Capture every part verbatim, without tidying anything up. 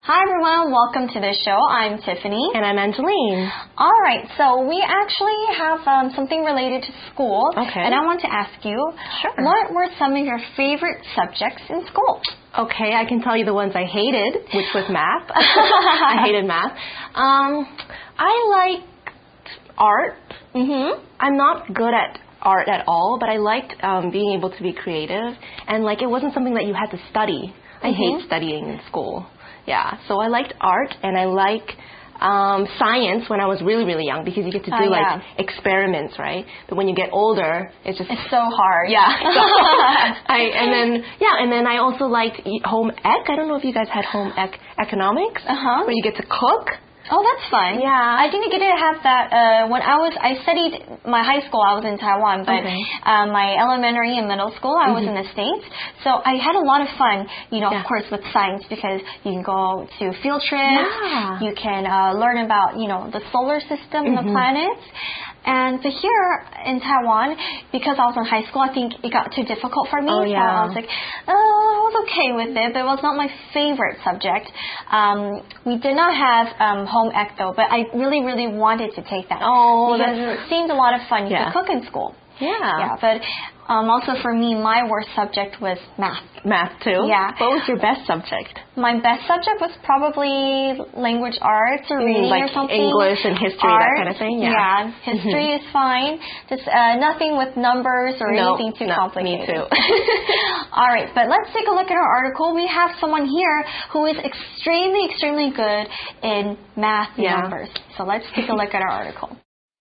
Hi everyone, welcome to the show. I'm Tiffany. And I'm Angeline. Alright, so we actually have um, something related to school. Okay. And I want to ask you, Sure. what were some of your favorite subjects in school? Okay, I can tell you the ones I hated, which was math. I hated math. Um, I liked art. Mm-hmm. I'm not good at art at all, but I liked um, being able to be creative. And like it wasn't something that you had to study. I Mm-hmm. hate studying in school. Yeah, so I liked art and I like um, science when I was really, really young because you get to do Oh, like yeah. experiments, right? But when you get older, it's just It's so hard. yeah. So I and then yeah, and then I also liked e- home ec. I don't know if you guys had home ec economics, Uh-huh. where you get to cook. Oh, that's fun. Yeah. I didn't get to have that uh, when I was, I studied my high school, I was in Taiwan, but Okay. um, my elementary and middle school, I was in the States. So I had a lot of fun, you know, Yeah. of course, with science because you can go to field trips, Yeah. you can uh, learn about, you know, the solar system and the planets. And but here in Taiwan, because I was in high school, I think it got too difficult for me. Oh, So yeah. I was like, oh, I was okay with it, but it was not my favorite subject. Um, we did not have um, home ec though, but I really, really wanted to take that. Oh, because that's- it seemed a lot of fun. You Yeah. could cook in school. Yeah. Yeah, but um, also for me, my worst subject was math. Math too. Yeah. What was your best subject? My best subject was probably language arts or reading like or something. English and history, Art, that kind of thing? Yeah. history is fine. Just uh, nothing with numbers or No, anything too no, complicated. me too. All right, but let's take a look at our article. We have someone here who is extremely, extremely good in math and Yeah. numbers. So let's take a look at our article.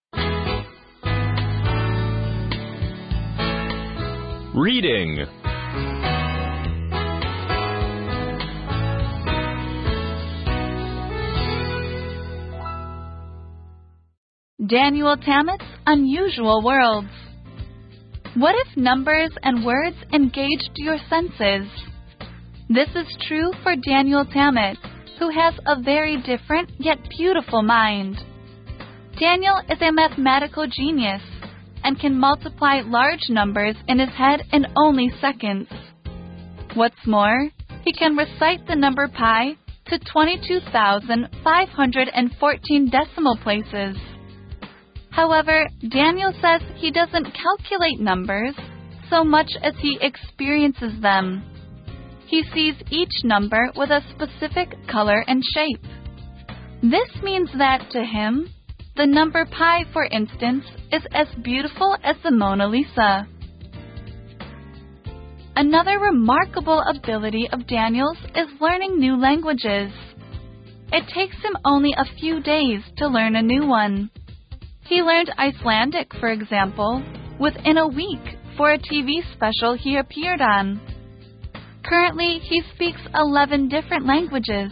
Reading. Daniel Tammet's Unusual Worlds. What if numbers and words engaged your senses? This is true for Daniel Tammet, who has a very different yet beautiful mind. Daniel is a mathematical genius and can multiply large numbers in his head in only seconds. What's more, he can recite the number pi to twenty-two thousand five hundred fourteen decimal places. However, Daniel says he doesn't calculate numbers so much as he experiences them. He sees each number with a specific color and shape. This means that, to him, the number pi, for instance, is as beautiful as the Mona Lisa. Another remarkable ability of Daniel's is learning new languages. It takes him only a few days to learn a new one. He learned Icelandic, for example, within a week for a T V special he appeared on. Currently, he speaks eleven different languages.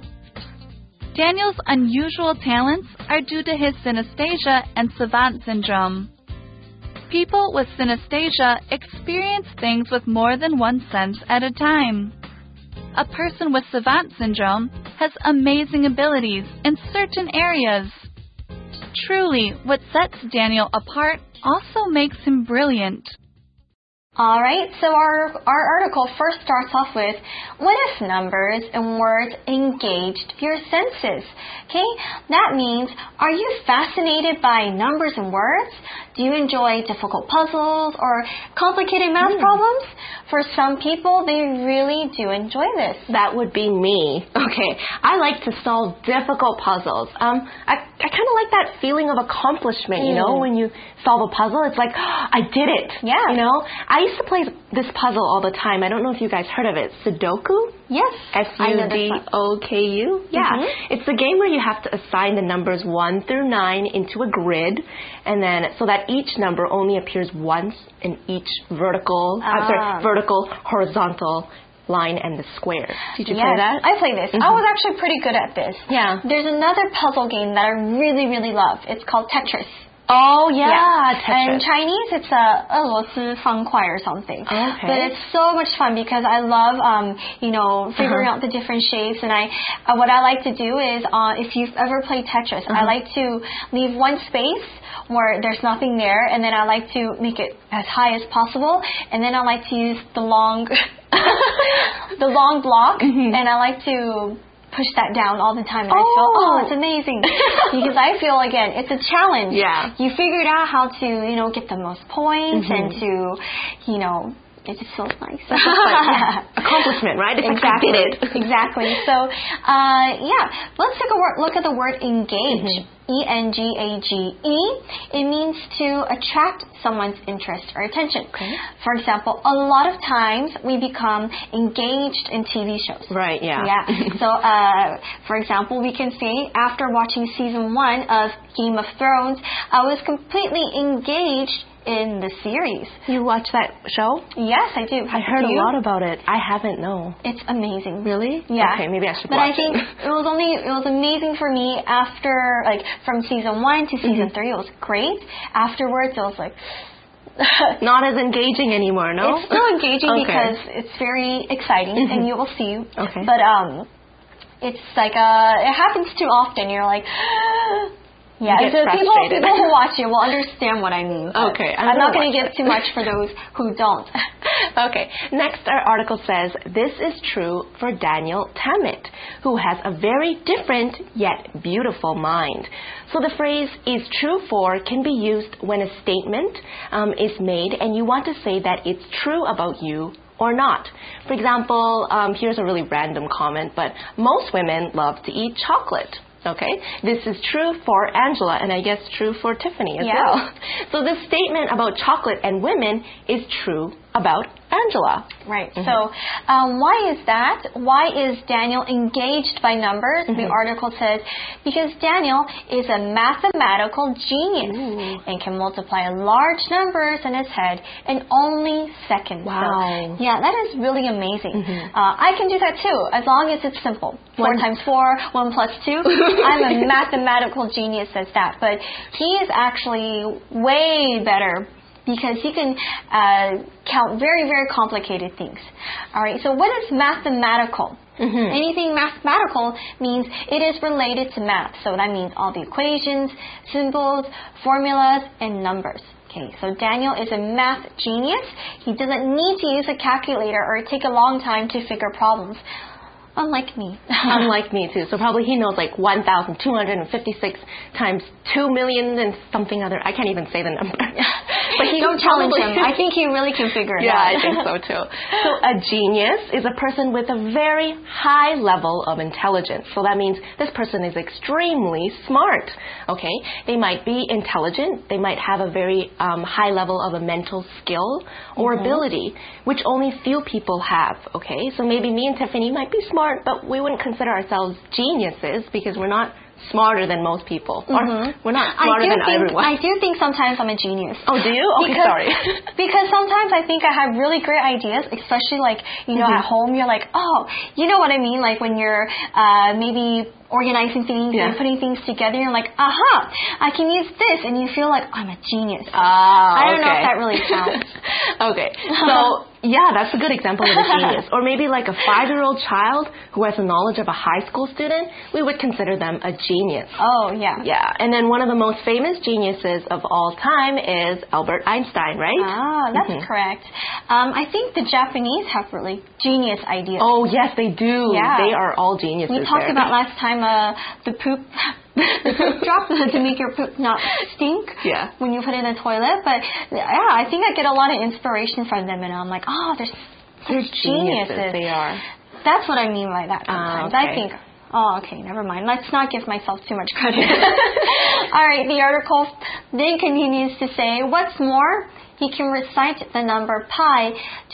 Daniel's unusual talents are due to his synesthesia and savant syndrome. People with synesthesia experience things with more than one sense at a time. A person with savant syndrome has amazing abilities in certain areas. Truly, what sets Daniel apart also makes him brilliant. All right, so our, our article first starts off with, what if numbers and words engaged your senses? Okay, that means, are you fascinated by numbers and words? Do you enjoy difficult puzzles or complicated math Mm. problems? For some people, they really do enjoy this. That would be me. Okay, I like to solve difficult puzzles. Um, I, I kind of like that feeling of accomplishment, you know, Mm. when you solve a puzzle. It's like, oh, I did it. Yeah. You know, I used to play this puzzle all the time. I don't know if you guys heard of it. Sudoku? Yes, S I U know D this one. O K U? Yeah. Mhm. It's a game where you have to assign the numbers one through nine into a grid, and then so that each number only appears once in each vertical, I'm Ah. sorry, vertical, horizontal line and the square. Did you Yes, play that? I play this. I Mhm. was actually pretty good at this. Yeah. There's another puzzle game that I really, really love. It's called Tetris. Oh, yeah, In Tetris. Chinese, it's a 俄罗斯方块 or something. Okay. But it's so much fun because I love, um, you know, figuring Uh-huh. out the different shapes. And I, uh, what I like to do is, uh, if you've ever played Tetris, I Uh-huh. like to leave one space where there's nothing there, and then I like to make it as high as possible, and then I like to use the long, the long block, Mhm. and I like to push that down all the time, and oh. I feel, oh, it's amazing. Because I feel, again, it's a challenge. Yeah. You figured out how to, you know, get the most points mm-hmm. and to, you know, it just feels nice. Like, yeah. Accomplishment, right? It's exactly. Like I did it. Exactly. So, uh, yeah, let's take a word, look at the word engage. Mm-hmm. E N G A G E. It means to attract someone's interest or attention. Okay. For example, a lot of times we become engaged in T V shows. Right, yeah. Yeah. So, uh, for example, we can say after watching season one of Game of Thrones, I was completely engaged in the series. You watch that show? Yes, I do. I heard do a you? lot about it. I haven't, no. It's amazing. Really? Yeah. Okay, maybe I should but watch I think it. it was only, it was amazing for me after, like, from season one to season mm-hmm. three, it was great. Afterwards, it was like... Not as engaging anymore, no? It's still engaging okay. because it's very exciting, mm-hmm. and you will see. Okay. But, um, it's like, uh, it happens too often. You're like... Yeah, so people, people who watch it will understand what I mean. Okay. I'm, I'm not going to give too much for those who don't. Okay. Next, our article says, this is true for Daniel Tammet, who has a very different yet beautiful mind. So the phrase is true for can be used when a statement um, is made and you want to say that it's true about you or not. For example, um, here's a really random comment, but most women love to eat chocolate. Okay, this is true for Angela, and I guess true for Tiffany as yeah. well. So this statement about chocolate and women is true about Angela. Right. Mm-hmm. So um, why is that? Why is Daniel engaged by numbers? Mm-hmm. The article says, because Daniel is a mathematical genius Ooh. and can multiply large numbers in his head in only seconds. Wow. So, yeah, that is really amazing. Mm-hmm. Uh, I can do that too, as long as it's simple. Four one. times four, one plus two. I'm a mathematical genius as that. But he is actually way better because he can uh, count very, very complicated things. All right, so what is mathematical? Mm-hmm. Anything mathematical means it is related to math. So that means all the equations, symbols, formulas, and numbers. Okay, so Daniel is a math genius. He doesn't need to use a calculator or take a long time to figure problems. Unlike me. Unlike me, too. So probably he knows like one thousand two hundred fifty-six times two million and something other. I can't even say the number. But he Don't challenge him. I think he really can figure it yeah, out. Yeah, I think so, too. So a genius is a person with a very high level of intelligence. So that means this person is extremely smart. Okay? They might be intelligent. They might have a very um, high level of a mental skill or mm-hmm. ability, which only few people have. Okay? So maybe me and Tiffany might be smart, but we wouldn't consider ourselves geniuses because we're not smarter than most people. Mm-hmm. Or we're not smarter than think, everyone. I do think sometimes I'm a genius. Oh, do you? Okay, because, sorry. Because sometimes I think I have really great ideas, especially like, you know, mm-hmm. at home you're like, oh, you know what I mean? Like when you're uh, maybe organizing things yeah. and putting things together, you're like, aha, I can use this, and you feel like I'm a genius. Ah, I don't okay. know if that really counts. Okay, so yeah, that's a good example of a genius. Or maybe like a five-year-old child who has the knowledge of a high school student, we would consider them a genius. Oh, yeah. Yeah, and then one of the most famous geniuses of all time is Albert Einstein, right? Ah, that's mm-hmm. correct. Um, I think the Japanese have really genius ideas. Oh, yes, they do. Yeah. They are all geniuses. We talked there. about last time uh, the poop... the poop drop to make your poop not stink yeah. when you put it in the toilet. But yeah, I think I get a lot of inspiration from them, and I'm like, oh, they're, they're geniuses. geniuses. They are. That's what I mean by that sometimes. Uh, okay. I think, oh, okay, never mind. Let's not give myself too much credit. All right, the article then continues to say, what's more, he can recite the number pi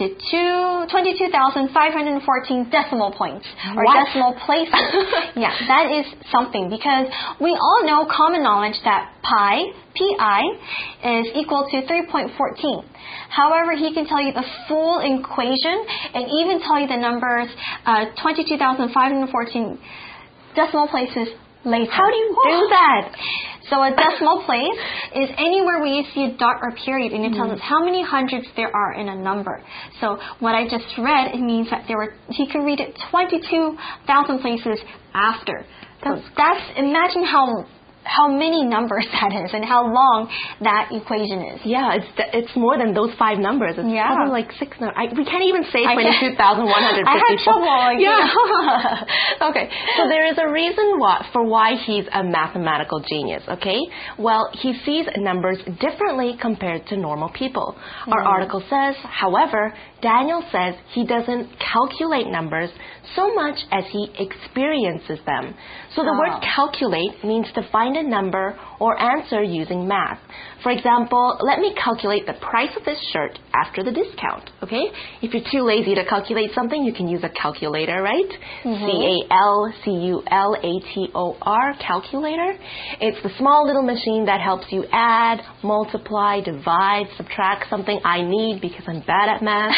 to twenty-two thousand five hundred fourteen decimal points or what? decimal places. Yeah, that is something because we all know common knowledge that pi, pi, is equal to three point one four. However, he can tell you the full equation and even tell you the numbers uh, twenty-two thousand five hundred fourteen decimal places later. How do you do that? So a decimal place is anywhere where you see a dot or period, and it tells us how many hundreds there are in a number. So what I just read, it means that there were, he can read it twenty-two thousand places after. So that's, imagine how how many numbers that is and how long that equation is. Yeah, it's it's more than those five numbers. It's yeah. probably like six numbers. We can't even say twenty-two thousand one hundred fifty-four. I had trouble. Like, yeah. You know. Okay, so there is a reason why, for why he's a mathematical genius, okay? Well, he sees numbers differently compared to normal people. Mm. Our article says, however, Daniel says he doesn't calculate numbers so much as he experiences them. So the oh. word calculate means to find a number or answer using math. For example, let me calculate the price of this shirt after the discount, okay? If you're too lazy to calculate something, you can use a calculator, right? Mm-hmm. C A L C U L A T O R, calculator. It's the small little machine that helps you add, multiply, divide, subtract, something I need because I'm bad at math.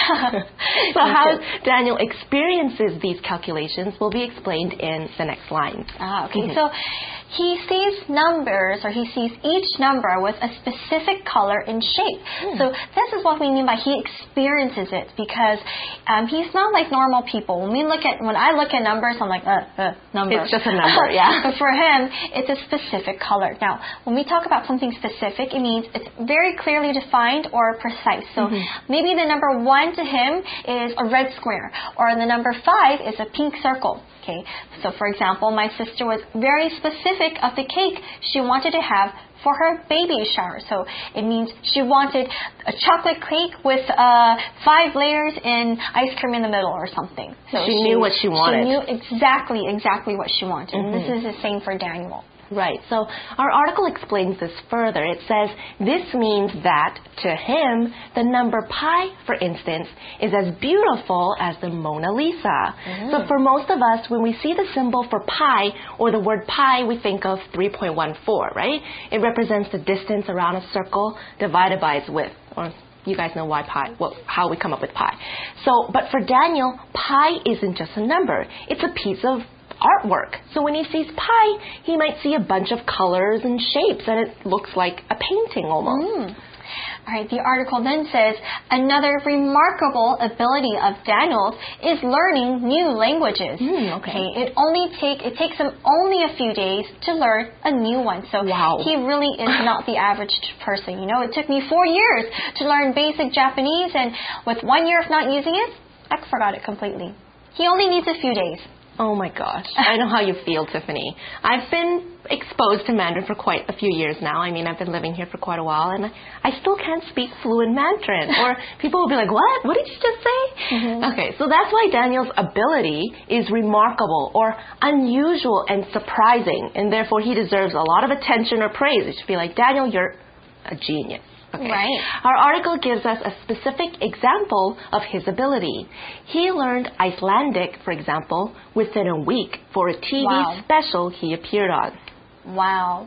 So how Daniel experiences these calculations will be explained in the next lines. Ah, okay. Mm-hmm. So he sees numbers, or he sees each number with a specific color and shape. Mm. So this is what we mean by he experiences it, because um, he's not like normal people. When we look at, when I look at numbers, I'm like, uh, uh, number. It's just a number, yeah. But for him, it's a specific color. Now, when we talk about something specific, it means it's very clearly defined or precise. So mm-hmm. maybe the number one to him is a red square, or the number five is a pink circle. Okay, so for example, my sister was very specific of the cake she wanted to have for her baby shower. So it means she wanted a chocolate cake with uh, five layers and ice cream in the middle or something. So she, she knew what she wanted. She knew exactly, exactly what she wanted. Mm-hmm. And this is the same for Daniel. Right. So our article explains this further. It says this means that to him, the number pi, for instance, is as beautiful as the Mona Lisa. Mm-hmm. So for most of us, when we see the symbol for pi or the word pi, we think of three point one four, right? It represents the distance around a circle divided by its width. Or you guys know why pi, well, how we come up with pi. So, but for Daniel, pi isn't just a number. It's a piece of artwork. So when he sees pi, he might see a bunch of colors and shapes, and it looks like a painting almost. Mm. All right, the article then says, another remarkable ability of Daniel's is learning new languages. Mm, okay. okay. It only take it takes him only a few days to learn a new one. So wow. he really is not the average person. You know, it took me four years to learn basic Japanese, and with one year of not using it, I forgot it completely. He only needs a few days. Oh my gosh. I know how you feel, Tiffany. I've been exposed to Mandarin for quite a few years now. I mean, I've been living here for quite a while, and I still can't speak fluent Mandarin. Or people will be like, what? What did you just say? Mm-hmm. Okay, so that's why Daniel's ability is remarkable or unusual and surprising, and therefore he deserves a lot of attention or praise. It should be like, Daniel, you're a genius. Okay. Right. Our article gives us a specific example of his ability. He learned Icelandic, for example, within a week for a T V wow. special he appeared on. Wow.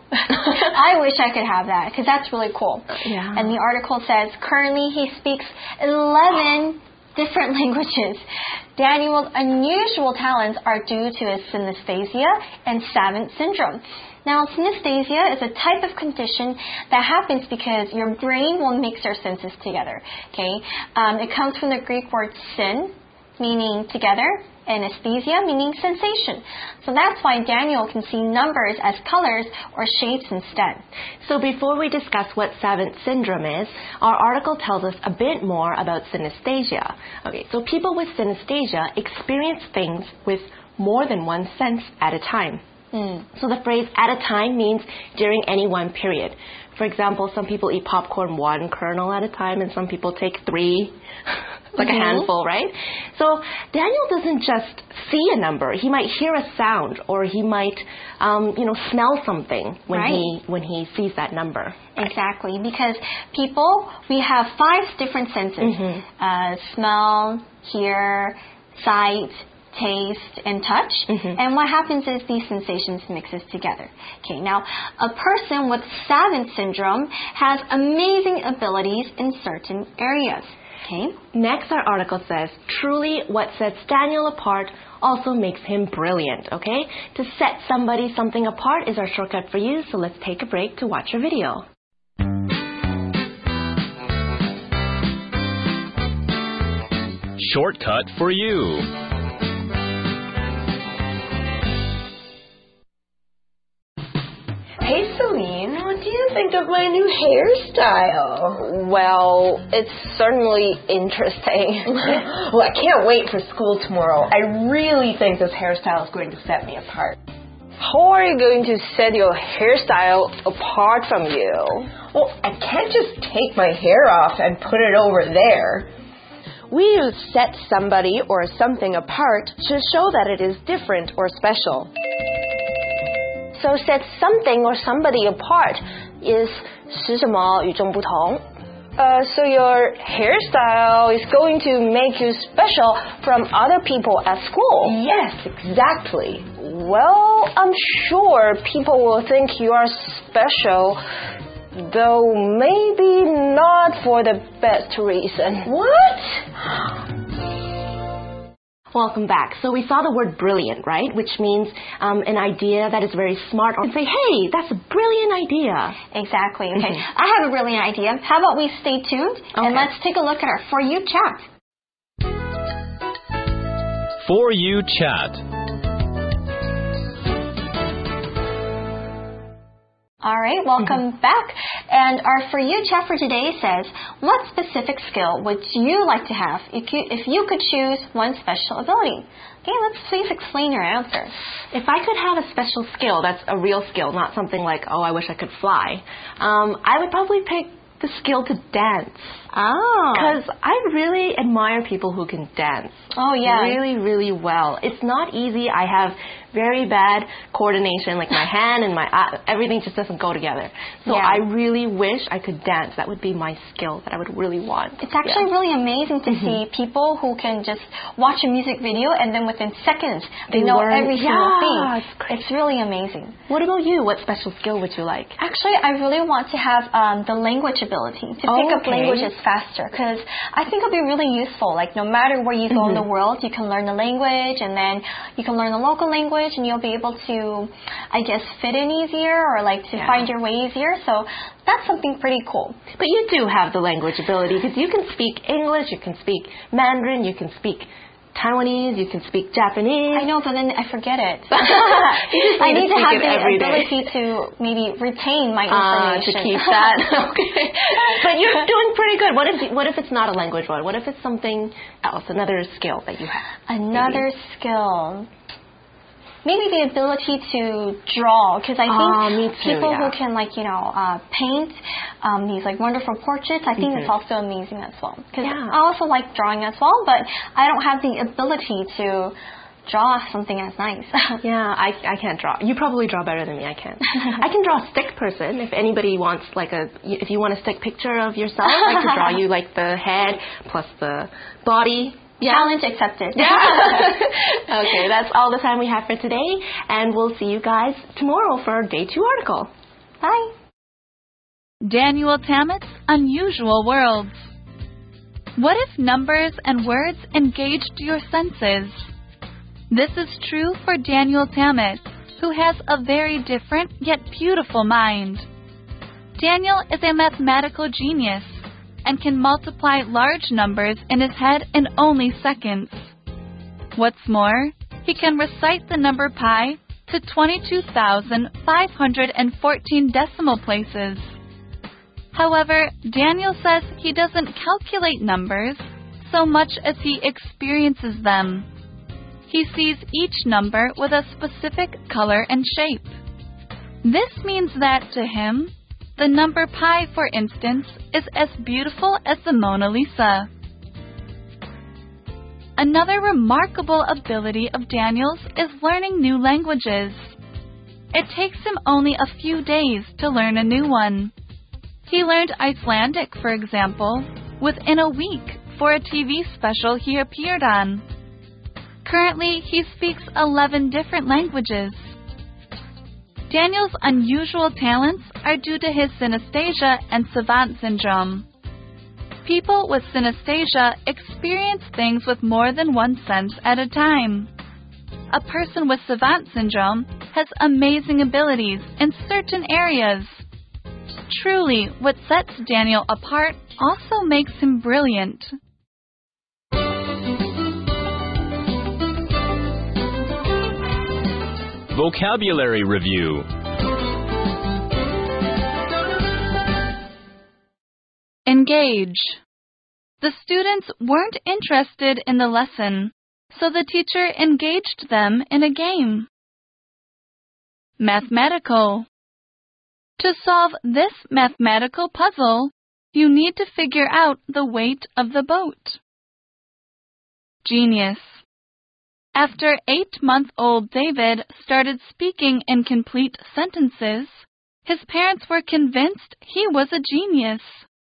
I wish I could have that, because that's really cool. Yeah. And the article says currently he speaks eleven different languages. Daniel's unusual talents are due to his synesthesia and Savant syndrome. Now, synesthesia is a type of condition that happens because your brain will mix your senses together. Okay, um, it comes from the Greek word syn, meaning together, and aesthesia, meaning sensation. So that's why Daniel can see numbers as colors or shapes instead. So before we discuss what Savant syndrome is, our article tells us a bit more about synesthesia. Okay, so people with synesthesia experience things with more than one sense at a time. Mm. So the phrase at a time means during any one period. For example, some people eat popcorn one kernel at a time, and some people take three, like mm-hmm. a handful, right? So Daniel doesn't just see a number. He might hear a sound, or he might, um, you know, smell something when right. he when he sees that number. Exactly, because people, we have five different senses: mm-hmm. uh, smell, hear, sight, taste, and touch. Mm-hmm. And what happens is these sensations mixes together. Okay, now a person with Savant syndrome has amazing abilities in certain areas. Okay. Next, our article says, truly what sets Daniel apart also makes him brilliant. Okay, to set somebody something apart is our shortcut for you. So let's take a break to watch a video. Shortcut for you. Hey, Celine, what do you think of my new hairstyle? Well, it's certainly interesting. Well, I can't wait for school tomorrow. I really think this hairstyle is going to set me apart. How are you going to set your hairstyle apart from you? Well, I can't just take my hair off and put it over there. We use set somebody or something apart to show that it is different or special. So set something or somebody apart is 使什么与众不同. Uh, so your hairstyle is going to make you special from other people at school. Yes, exactly. Well, I'm sure people will think you are special, though maybe not for the best reason. What? Welcome back. So we saw the word brilliant, right? Which means um, an idea that is very smart. Or say, hey, that's a brilliant idea. Exactly. Okay. I have a brilliant idea. How about we stay tuned okay. and let's take a look at our For You chat. For You chat. All right, welcome mm-hmm. back. And our For You chat for today says, what specific skill would you like to have if you, if you could choose one special ability? Okay, let's please explain your answer. If I could have a special skill, that's a real skill, not something like, oh, I wish I could fly, um, I would probably pick the skill to dance. Oh. Because I really admire people who can dance. Oh, yeah. Really, really well. It's not easy. I have very bad coordination, like my hand and my eye, everything just doesn't go together. So yeah. I really wish I could dance. That would be my skill that I would really want. It's actually yeah. really amazing to mm-hmm. see people who can just watch a music video and then within seconds they, they know learn. every single yeah, thing. It's, it's really amazing. What about you? What special skill would you like? Actually, I really want to have um, the language ability to oh, pick up okay. languages faster because I think it'll be really useful. Like no matter where you go mm-hmm. in the world, you can learn the language and then you can learn the local language and you'll be able to to, I guess, fit in easier or like to yeah. find your way easier. So that's something pretty cool. But you do have the language ability because you can speak English, you can speak Mandarin, you can speak Taiwanese, you can speak Japanese. I know, but then I forget it. need I need to, to have the day. ability to maybe retain my information. Uh, to keep that. Okay. But you're doing pretty good. What if what if it's not a language one? What if it's something else, another skill that you have? Another maybe? skill. Maybe the ability to draw, because I think uh, me too, people yeah. who can, like, you know, uh, paint um, these, like, wonderful portraits, I think mm-hmm. it's also amazing as well. Because yeah. I also like drawing as well, but I don't have the ability to draw something as nice. yeah, I, I can't draw. You probably draw better than me. I can. I can draw a stick person. If anybody wants, like, a, if you want a stick picture of yourself, I can draw you, like, the head plus the body. Yeah. Challenge accepted. Yeah. Okay, that's all the time we have for today, and we'll see you guys tomorrow for our day two article. Bye. Daniel Tammet's Unusual Worlds. What if numbers and words engaged your senses? This is true for Daniel Tammet, who has a very different yet beautiful mind. Daniel is a mathematical genius and can multiply large numbers in his head in only seconds. What's more, he can recite the number pi to twenty-two thousand five hundred fourteen decimal places. However, Daniel says he doesn't calculate numbers so much as he experiences them. He sees each number with a specific color and shape. This means that, to him, the number pi, for instance, is as beautiful as the Mona Lisa. Another remarkable ability of Daniel's is learning new languages. It takes him only a few days to learn a new one. He learned Icelandic, for example, within a week for a T V special he appeared on. Currently, he speaks eleven different languages. Daniel's unusual talents are due to his synesthesia and savant syndrome. People with synesthesia experience things with more than one sense at a time. A person with savant syndrome has amazing abilities in certain areas. Truly, what sets Daniel apart also makes him brilliant. Vocabulary Review. Engage. The students weren't interested in the lesson, so the teacher engaged them in a game. Mathematical. To solve this mathematical puzzle, you need to figure out the weight of the boat. Genius. After eight-month-old David started speaking in complete sentences, his parents were convinced he was a genius.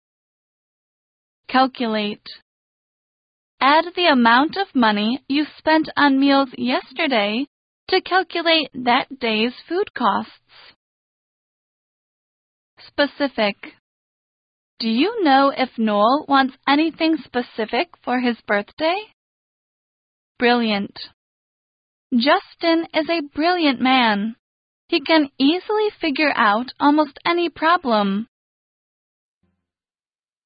Calculate. Add the amount of money you spent on meals yesterday to calculate that day's food costs. Specific. Do you know if Noel wants anything specific for his birthday? Brilliant. Justin is a brilliant man. He can easily figure out almost any problem.